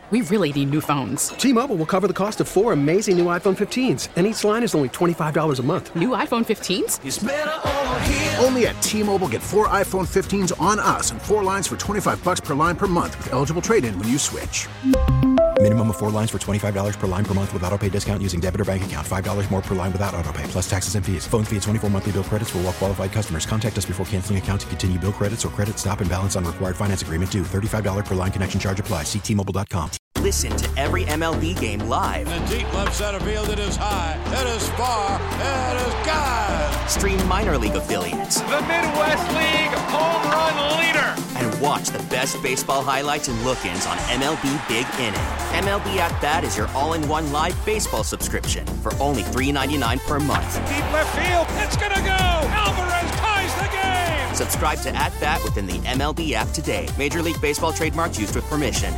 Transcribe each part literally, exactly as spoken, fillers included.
We really need new phones. T-Mobile will cover the cost of four amazing new iPhone fifteens, and each line is only twenty-five dollars a month. New iPhone fifteens? It's better over here. Only at T-Mobile, get four iPhone fifteens on us and four lines for twenty-five dollars per line per month with eligible trade-in when you switch. Minimum of four lines for twenty-five dollars per line per month with autopay discount using debit or bank account. five dollars more per line without autopay, plus taxes and fees. Phone fee at twenty-four monthly bill credits for well-qualified customers. Contact us before canceling account to continue bill credits or credit stop and balance on required finance agreement due. thirty-five dollars per line connection charge applies. See T Mobile dot com. Listen to every M L B game live. In the deep left center field, it is high, it is far, it is gone. Stream minor league affiliates. The Midwest League home run leader. And watch the best baseball highlights and look-ins on M L B Big Inning. M L B At Bat is your all-in-one live baseball subscription for only three dollars and ninety-nine cents per month. Deep left field, it's gonna go. Alvarez ties the game. Subscribe to At Bat within the M L B app today. Major League Baseball trademarks used with permission.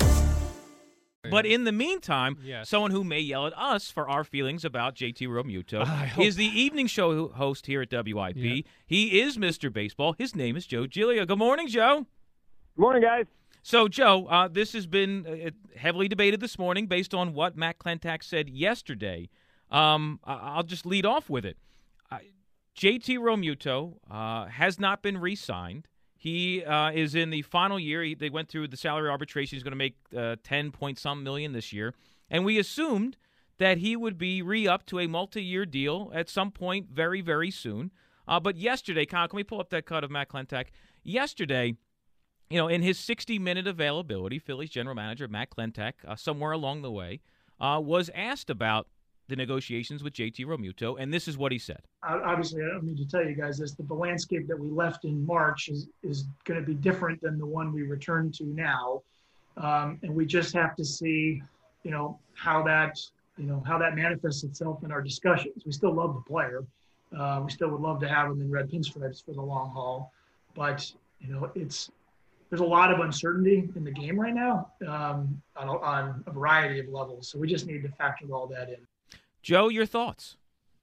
But in the meantime, yes. someone who may yell at us for our feelings about J T Realmuto is the evening show host here at W I P. Yeah. He is Mister Baseball. His name is Joe Giglio. Good morning, Joe. Good morning, guys. So, Joe, uh, this has been uh, heavily debated this morning based on what Matt Klentak said yesterday. Um, I'll just lead off with it. Uh, J T Realmuto uh, has not been re-signed. He uh, is in the final year. He, they went through the salary arbitration. He's going to make uh, ten point some million this year. And we assumed that he would be re-upped to a multi-year deal at some point very, very soon. Uh, but yesterday, Kyle, can we pull up that cut of Matt Klentak? Yesterday, you know, in his sixty-minute availability, Phillies general manager Matt Klentak, uh, somewhere along the way, uh, was asked about the negotiations with J T Realmuto, and this is what he said. Obviously, I don't need to tell you guys this, but the landscape that we left in March is, is going to be different than the one we return to now. Um, and we just have to see, you know, how that, you know, how that manifests itself in our discussions. We still love the player. Uh, we still would love to have him in red pinstripes for the long haul. But, you know, it's, there's a lot of uncertainty in the game right now um, on, on a variety of levels. So we just need to factor all that in. Joe, your thoughts?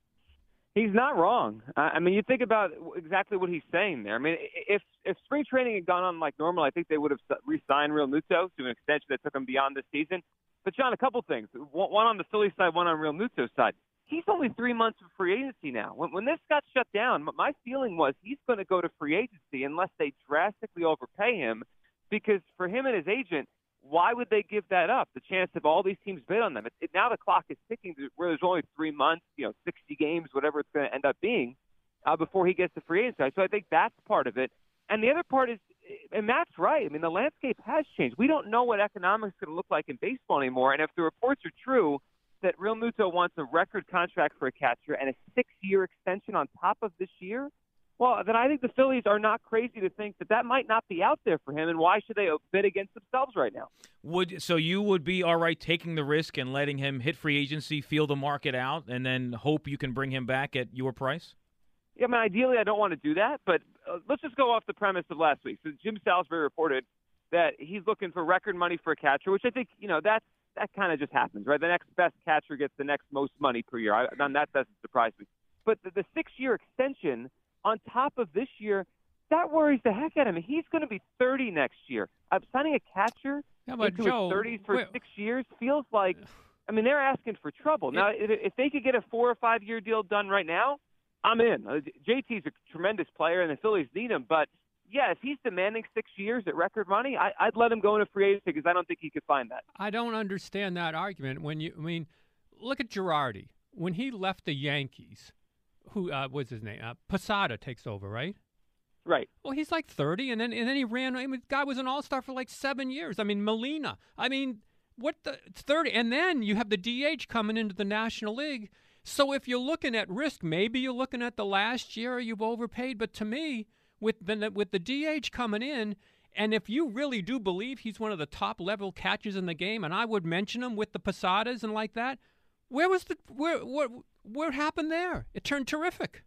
He's not wrong. I mean, you think about exactly what he's saying there. I mean, if if spring training had gone on like normal, I think they would have re-signed Realmuto to an extension that took him beyond this season. But, John, a couple things. One on the Phillies side, one on Realmuto's side. He's only three months of free agency now. When, when this got shut down, my feeling was he's going to go to free agency unless they drastically overpay him, because for him and his agent, why would they give that up? The chance of all these teams bid on them. It, it, now the clock is ticking where there's only three months, you know, sixty games, whatever it's going to end up being, uh, before he gets to free agency. So I think that's part of it. And the other part is, and Matt's right, I mean, the landscape has changed. We don't know what economics is going to look like in baseball anymore. And if the reports are true that Realmuto wants a record contract for a catcher and a six-year extension on top of this year, well, then I think the Phillies are not crazy to think that that might not be out there for him, and why should they bid against themselves right now? Would so you would be all right taking the risk and letting him hit free agency, feel the market out, and then hope you can bring him back at your price? Yeah, I mean, ideally I don't want to do that, but uh, let's just go off the premise of last week. So Jim Salisbury reported that he's looking for record money for a catcher, which I think, you know, that's, that kind of just happens, right? The next best catcher gets the next most money per year. I, that doesn't surprise me. But the, the six-year extension on top of this year, that worries the heck out of him. He's going to be thirty next year. I'm signing a catcher yeah, but into Joe, his thirties for wait. six years feels like, I mean, they're asking for trouble. Now, if, if they could get a four- or five-year deal done right now, I'm in. Uh, J T's a tremendous player, and the Phillies need him. But, yeah, if he's demanding six years at record money, I, I'd let him go into free agency because I don't think he could find that. I don't understand that argument. When you, I mean, look at Girardi. When he left the Yankees, who uh, was his name? Uh, Posada takes over, right? Right. Well, he's like thirty, and then and then he ran. I mean, the guy was an all-star for like seven years. I mean, Molina. I mean, what the it's thirty, and then you have the D H coming into the National League. So if you're looking at risk, maybe you're looking at the last year you've overpaid. But to me, with the with the D H coming in, and if you really do believe he's one of the top level catchers in the game, and I would mention him with the Posadas and like that, where was the where what what happened there? It turned terrific.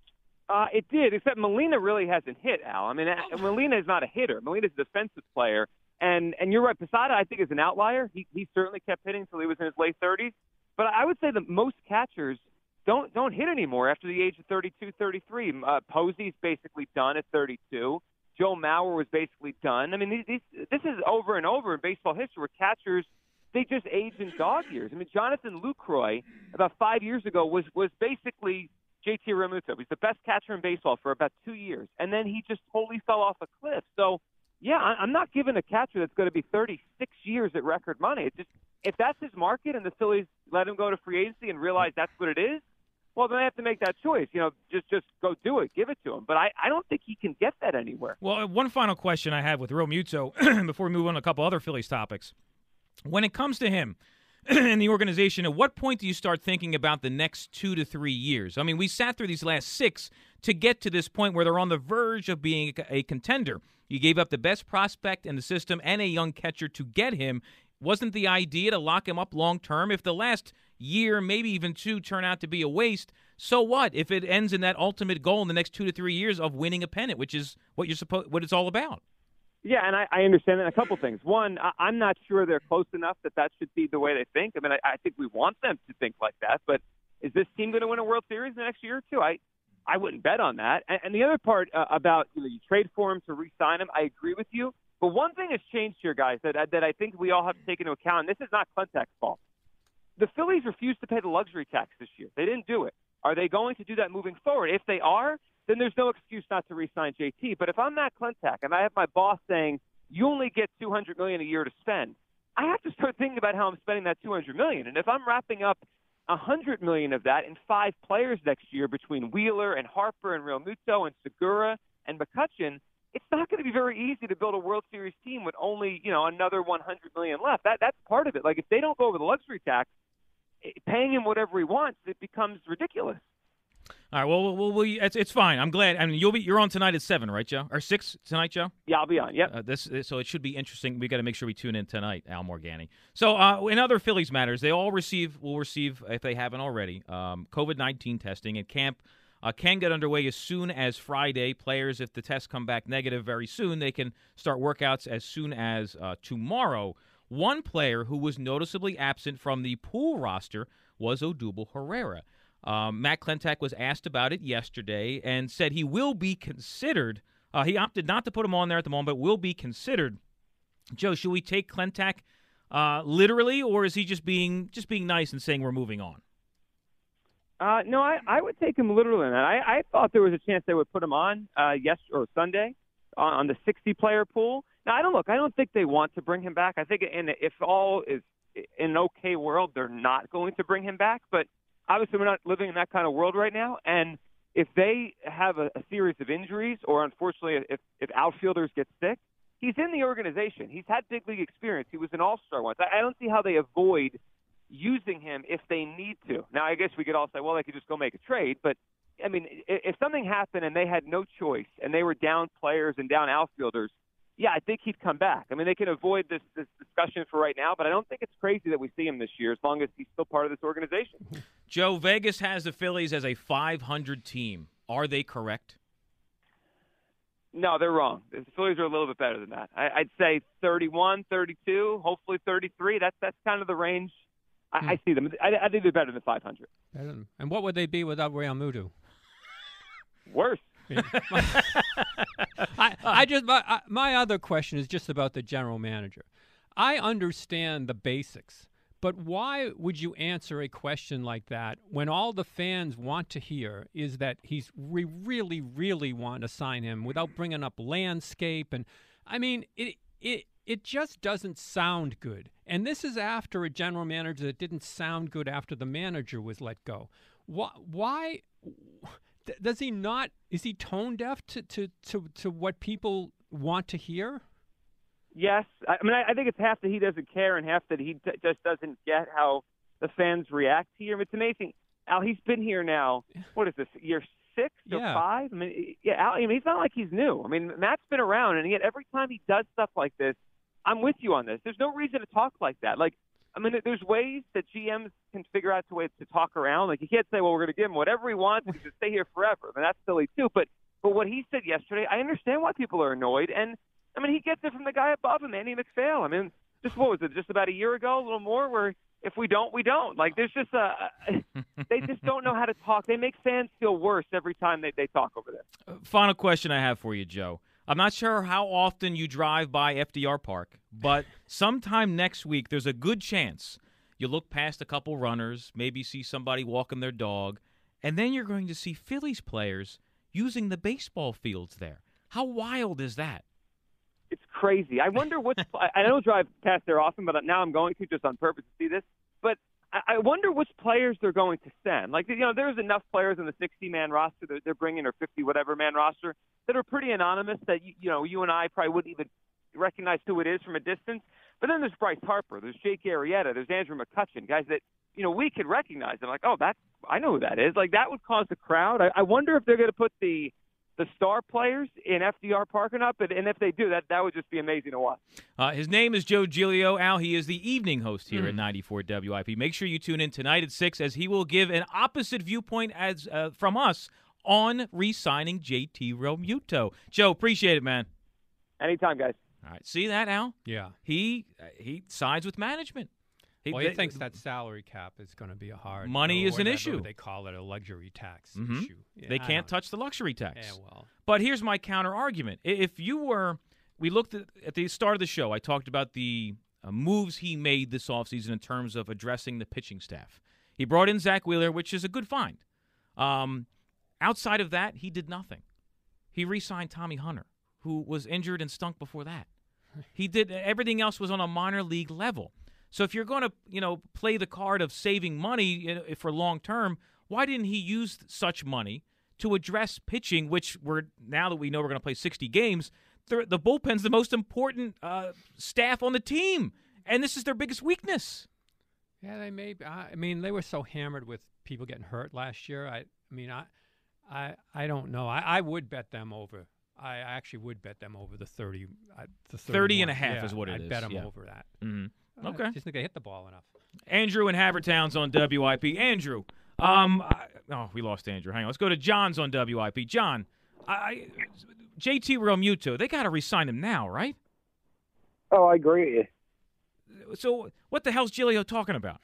Uh, it did, except Molina really hasn't hit, Al. I mean, oh. Molina is not a hitter. Molina's a defensive player. And and you're right, Posada, I think, is an outlier. He he certainly kept hitting until he was in his late thirties. But I would say that most catchers don't don't hit anymore after the age of thirty-two, thirty-three. Uh, Posey's basically done at thirty-two. Joe Mauer was basically done. I mean, these, these, this is over and over in baseball history where catchers they just age in dog years. I mean, Jonathan Lucroy about five years ago was was basically J T Realmuto. He's the best catcher in baseball for about two years, and then he just totally fell off a cliff. So, yeah, I'm not giving a catcher that's going to be thirty-six years at record money. It's just if that's his market and the Phillies let him go to free agency and realize that's what it is, well, then they have to make that choice. You know, just just go do it, give it to him. But I, I don't think he can get that anywhere. Well, one final question I have with Realmuto before we move on to a couple other Phillies topics. When it comes to him and the organization, at what point do you start thinking about the next two to three years? I mean, we sat through these last six to get to this point where they're on the verge of being a contender. You gave up the best prospect in the system and a young catcher to get him. Wasn't the idea to lock him up long term? If the last year, maybe even two, turn out to be a waste, so what? If it ends in that ultimate goal in the next two to three years of winning a pennant, which is what you're supposed, what it's all about. Yeah, and I, I understand that. A couple things. One, I, I'm not sure they're close enough that that should be the way they think. I mean, I, I think we want them to think like that. But is this team going to win a World Series in the next year or two? I, I wouldn't bet on that. And, and the other part uh, about you know you trade for him to re-sign him, I agree with you. But one thing has changed here, guys, that that I think we all have to take into account. And this is not Klentak's fault. The Phillies refused to pay the luxury tax this year. They didn't do it. Are they going to do that moving forward? If they are, then there's no excuse not to re-sign J T. But if I'm Matt Klentak and I have my boss saying, you only get two hundred million dollars a year to spend, I have to start thinking about how I'm spending that two hundred million dollars. And if I'm wrapping up one hundred million dollars of that in five players next year between Wheeler and Harper and Realmuto and Segura and McCutchen, it's not going to be very easy to build a World Series team with only, you know, another one hundred million dollars left. That That's part of it. Like, if they don't go over the luxury tax, paying him whatever he wants, it becomes ridiculous. All right, well, well, well it's it's fine. I'm glad. I mean, you'll be you're on tonight at seven, right, Joe? Or six tonight, Joe? Yeah, I'll be on. Yep. Uh, this so it should be interesting. We got to make sure we tune in tonight, Al Morgani. So, uh, in other Phillies matters, they all receive will receive if they haven't already um, COVID nineteen testing, and camp uh, can get underway as soon as Friday. Players, if the tests come back negative very soon, they can start workouts as soon as uh, tomorrow. One player who was noticeably absent from the pool roster was Odubel Herrera. Um, Matt Klentak was asked about it yesterday and said he will be considered. Uh, he opted not to put him on there at the moment, but will be considered. Joe, should we take Klentak uh, literally, or is he just being just being nice and saying we're moving on? Uh, no, I, I would take him literally in that. I, I thought there was a chance they would put him on uh, yes or Sunday on, on the sixty-player pool. Now, I don't look. I don't think they want to bring him back. I think in, if all is in an okay world, they're not going to bring him back. But obviously, we're not living in that kind of world right now. And if they have a, a series of injuries, or unfortunately, if, if outfielders get sick, he's in the organization. He's had big league experience. He was an all-star once. I, I don't see how they avoid using him if they need to. Now, I guess we could all say, well, they could just go make a trade. But, I mean, if, if something happened and they had no choice and they were down players and down outfielders, yeah, I think he'd come back. I mean, they can avoid this, this discussion for right now, but I don't think it's crazy that we see him this year as long as he's still part of this organization. Joe, Vegas has the Phillies as a five hundred team. Are they correct? No, they're wrong. The Phillies are a little bit better than that. I, I'd say thirty-one, thirty-two, hopefully thirty-three. That's that's kind of the range I, hmm. I see them. I, I think they're better than five hundred. And what would they be without Realmuto? Worse. I, I just my, my other question is just about the general manager. I understand the basics, but why would you answer a question like that when all the fans want to hear is that he's we really, really want to sign him without bringing up landscape? And I mean, it it it just doesn't sound good. And this is after a general manager that didn't sound good after the manager was let go. Why? Why Does he not? Is he tone deaf to, to, to, to what people want to hear? Yes. I mean, I, I think it's half that he doesn't care and half that he t- just doesn't get how the fans react here. It's amazing. Al, he's been here now, what is this, year six or yeah. five? I mean, yeah, Al, I mean, he's not like he's new. I mean, Matt's been around, and yet every time he does stuff like this, I'm with you on this. There's no reason to talk like that. Like, I mean, there's ways that G Ms can figure out ways to talk around. Like, you can't say, well, we're going to give him whatever he wants. He can stay here forever. I mean, that's silly, too. But but what he said yesterday, I understand why people are annoyed. And, I mean, he gets it from the guy above him, Andy MacPhail. I mean, just what was it, just about a year ago, a little more, where if we don't, we don't. Like, there's just a – they just don't know how to talk. They make fans feel worse every time they, they talk over there. Final question I have for you, Joe. I'm not sure how often you drive by F D R Park, but sometime next week there's a good chance you look past a couple runners, maybe see somebody walking their dog, and then you're going to see Phillies players using the baseball fields there. How wild is that? It's crazy. I wonder what's – I don't drive past there often, but now I'm going to just on purpose to see this. But I wonder which players they're going to send. Like, you know, there's enough players in the sixty-man roster that they're bringing, or fifty-whatever-man roster, that are pretty anonymous that, you, you know, you and I probably wouldn't even recognize who it is from a distance. But then there's Bryce Harper, there's Jake Arrieta, there's Andrew McCutchen, guys that, you know, we could recognize. They're like, oh, that's – I know who that is. Like, that would cause a crowd. I, I wonder if they're going to put the – the star players in F D R Park or not, but and if they do, that that would just be amazing to watch. Uh, his name is Joe Giglio. Al, he is the evening host here mm. at ninety-four W I P. Make sure you tune in tonight at six as he will give an opposite viewpoint as uh, from us on re-signing J T Realmuto. Joe, appreciate it, man. Anytime, guys. All right, see that, Al? Yeah. He uh, he sides with management. He, well, he they, thinks that salary cap is going to be a hard money is an issue. They call it a luxury tax mm-hmm. issue. Yeah, they can't touch the luxury tax. Yeah, well. But here's my counter argument: if you were, we looked at, at the start of the show. I talked about the uh, moves he made this offseason in terms of addressing the pitching staff. He brought in Zach Wheeler, which is a good find. Um, outside of that, he did nothing. He re-signed Tommy Hunter, who was injured and stunk before that. He did everything else was on a minor league level. So if you're going to, you know, play the card of saving money for long term, why didn't he use such money to address pitching, which we're now that we know we're going to play sixty games, the, the bullpen's the most important uh, staff on the team, and this is their biggest weakness. Yeah, they may. I mean, they were so hammered with people getting hurt last year. I, I mean, I, I, I don't know. I, I would bet them over. I actually would bet them over the thirty. Uh, the thirty and a half yeah, is what it I'd is. bet them yeah. over that. Mm-hmm. Uh, okay. I just think they hit the ball enough. Andrew in Havertown's on W I P. Andrew, um, I, oh, we lost Andrew. Hang on. Let's go to John's on W I P. John, I, J T Realmuto, they got to re-sign him now, right? Oh, I agree. So what the hell's Giglio talking about?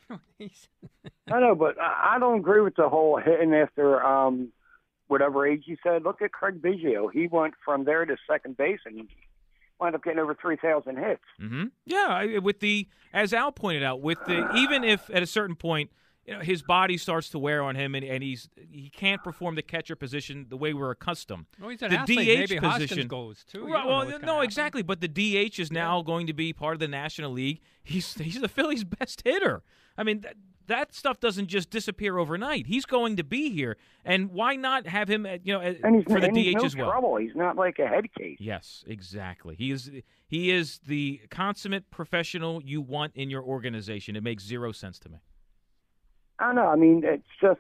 I know, but I don't agree with the whole hitting after um, whatever age you said. Look at Craig Biggio. He went from there to second base and wound up getting over three thousand hits. Mm-hmm. Yeah, with the, as Al pointed out, with the, even if at a certain point, you know, his body starts to wear on him and, and he's he can't perform the catcher position the way we're accustomed. Well, he's an the athlete. D H Maybe position Hoskins goes too. Right, well, no, happen. exactly. But the D H is now yeah. going to be part of the National League. He's he's the Phillies' best hitter. I mean, that, that stuff doesn't just disappear overnight. He's going to be here, and why not have him? At, you know, and he's, for the and D H he's no as well. Trouble. He's not like a head case. Yes, exactly. He is he is the consummate professional you want in your organization. It makes zero sense to me. I don't know. I mean, it's just,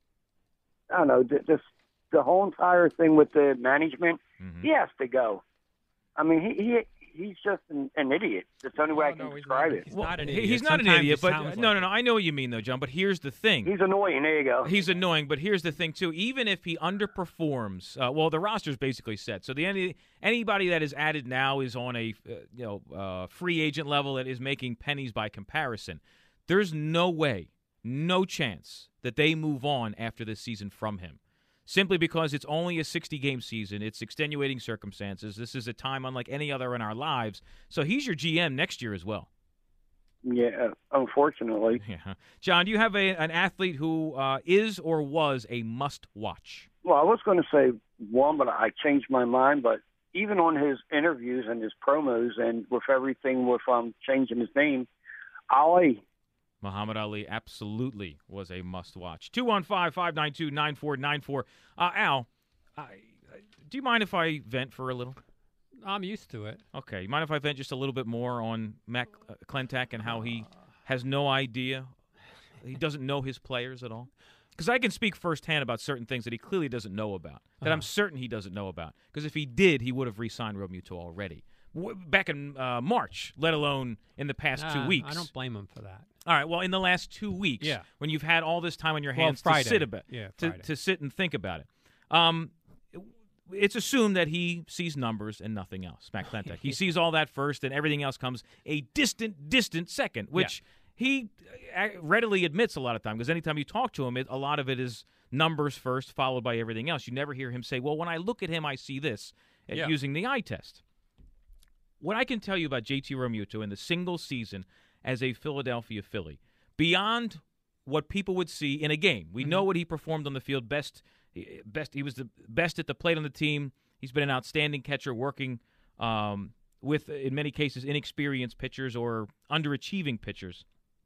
I don't know, just the whole entire thing with the management, mm-hmm. he has to go. I mean, he, he he's just an, an idiot. That's the only way oh, I can no, describe not, it. He's well, not an idiot. He's not Sometimes an idiot, but like no, no, it. no. I know what you mean, though, John, but here's the thing. He's annoying. There you go. He's annoying, but here's the thing, too. Even if he underperforms, uh, well, the roster's basically set. So the any, anybody that is added now is on a uh, you know uh, free agent level that is making pennies by comparison. There's no way, no chance that they move on after this season from him. Simply because it's only a sixty-game season. It's extenuating circumstances. This is a time unlike any other in our lives. So he's your G M next year as well. Yeah, unfortunately. Yeah. John, do you have a, an athlete who uh, is or was a must-watch? Well, I was going to say one, but I changed my mind. But even on his interviews and his promos and with everything with um, changing his name, Ali. Muhammad Ali absolutely was a must-watch. two one five, five nine two, nine four nine four. Uh, Al, I, do you mind if I vent for a little? I'm used to it. Okay. You mind if I vent just a little bit more on Matt Klentak and how he has no idea? He doesn't know his players at all? Because I can speak firsthand about certain things that he clearly doesn't know about, that uh-huh. I'm certain he doesn't know about. Because if he did, he would have re-signed Realmuto already. Back in uh, March, let alone in the past uh, two weeks. I don't blame him for that. All right. Well, in the last two weeks, yeah. when you've had all this time on your hands well, to sit about, yeah, to, to sit and think about it, um, it's assumed that he sees numbers and nothing else. Matt Klentak, he sees all that first, and everything else comes a distant, distant second, which yeah. he readily admits a lot of time. Because anytime you talk to him, it, a lot of it is numbers first, followed by everything else. You never hear him say, "Well, when I look at him, I see this." at Yeah. using the eye test. What I can tell you about J T Realmuto in the single season as a Philadelphia Philly, beyond what people would see in a game, we mm-hmm. know what he performed on the field. Best, best. He was the best at the plate on the team. He's been an outstanding catcher, working um, with, in many cases, inexperienced pitchers or underachieving pitchers.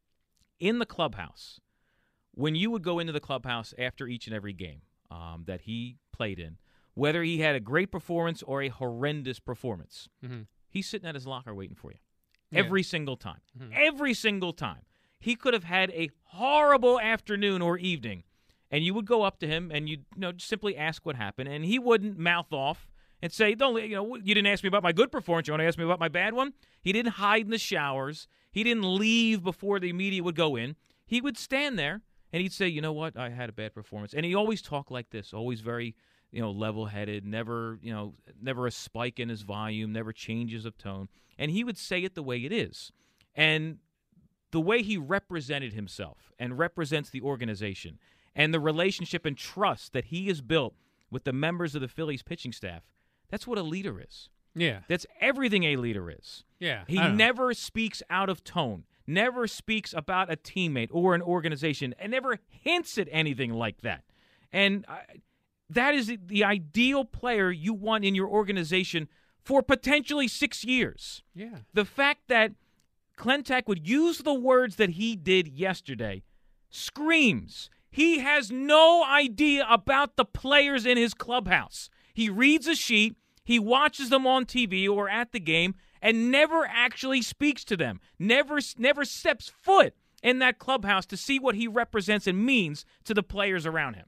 In the clubhouse, when you would go into the clubhouse after each and every game um, that he played in, whether he had a great performance or a horrendous performance, mm-hmm. he's sitting at his locker waiting for you. Yeah. Every single time. Mm-hmm. Every single time. He could have had a horrible afternoon or evening, and you would go up to him and you'd you know, just simply ask what happened, and he wouldn't mouth off and say, "Don't you know? You didn't ask me about my good performance. You want to ask me about my bad one?" He didn't hide in the showers. He didn't leave before the media would go in. He would stand there and he'd say, "You know what? I had a bad performance." And he always talked like this, always very, you know, level-headed, never, you know, never a spike in his volume, never changes of tone. And he would say it the way it is. And the way he represented himself and represents the organization and the relationship and trust that he has built with the members of the Phillies pitching staff, that's what a leader is. Yeah. That's everything a leader is. Yeah. He never speaks out of tone, never speaks about a teammate or an organization, and never hints at anything like that. And I, that is the ideal player you want in your organization for potentially six years. Yeah. The fact that Klentak would use the words that he did yesterday screams he has no idea about the players in his clubhouse. He reads a sheet, he watches them on T V or at the game, and never actually speaks to them, never, never steps foot in that clubhouse to see what he represents and means to the players around him.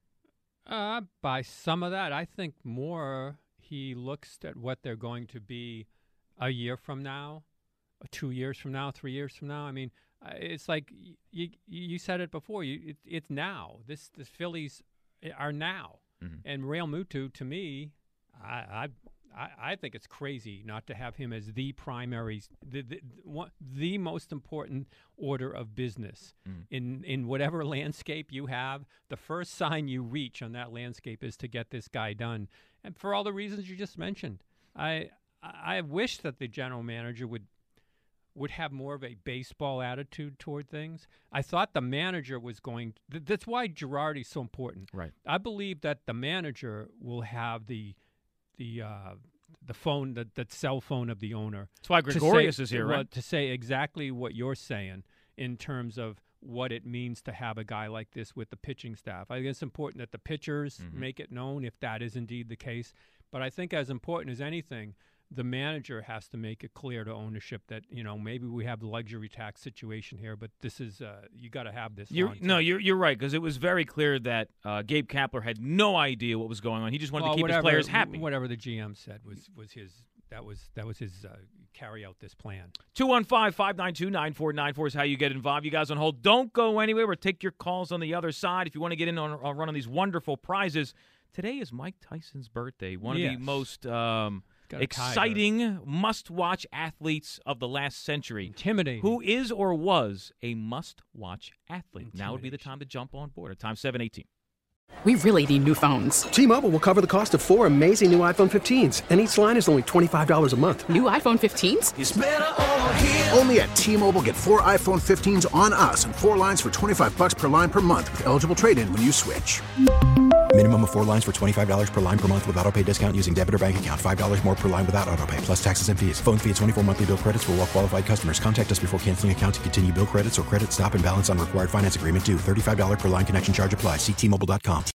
Uh, by some of that, I think more he looks at what they're going to be a year from now, two years from now, three years from now. I mean, it's like you you said it before. You it, it's now. This the Phillies are now, mm-hmm. and Realmuto, to me, I, I I think it's crazy not to have him as the primary, the the, one, the most important order of business mm-hmm. in in whatever landscape you have. The first sign you reach on that landscape is to get this guy done, and for all the reasons you just mentioned. I I wish that the general manager would. would have more of a baseball attitude toward things. I thought the manager was going – th- that's why Girardi's so important. Right. I believe that the manager will have the the uh, the phone, the, the cell phone of the owner. That's why Gregorius say, is here, well, right? To say exactly what you're saying in terms of what it means to have a guy like this with the pitching staff. I think it's important that the pitchers mm-hmm. make it known if that is indeed the case. But I think as important as anything – the manager has to make it clear to ownership that, you know, maybe we have the luxury tax situation here, but this is uh, you got to have this. You're, no, you're you're right, because it was very clear that uh, Gabe Kapler had no idea what was going on. He just wanted well, to keep whatever, his players happy. Whatever the G M said was was his that was that was his uh, carry out this plan. two one five, five nine two, nine four nine four is how you get involved. You guys on hold. Don't go anywhere. We'll take your calls on the other side. If you want to get in on, on one of these wonderful prizes. Today is Mike Tyson's birthday, one yes. of the most um, exciting must-watch athletes of the last century. Intimidating. Who is or was a must-watch athlete. Now would be the time to jump on board at time seven eighteen. We really need new phones. T-Mobile will cover the cost of four amazing new iPhone fifteens, and each line is only twenty-five dollars a month. New iPhone fifteens? It's better over here. Only at T-Mobile, get four iPhone fifteens on us and four lines for twenty-five dollars per line per month with eligible trade-in when you switch. Minimum of four lines for twenty-five dollars per line per month with autopay discount using debit or bank account. five dollars more per line without autopay, plus taxes and fees. Phone fee at twenty-four monthly bill credits for well-qualified customers. Contact us before canceling account to continue bill credits or credit stop and balance on required finance agreement due. thirty-five dollars per line connection charge applies. See T Mobile dot com.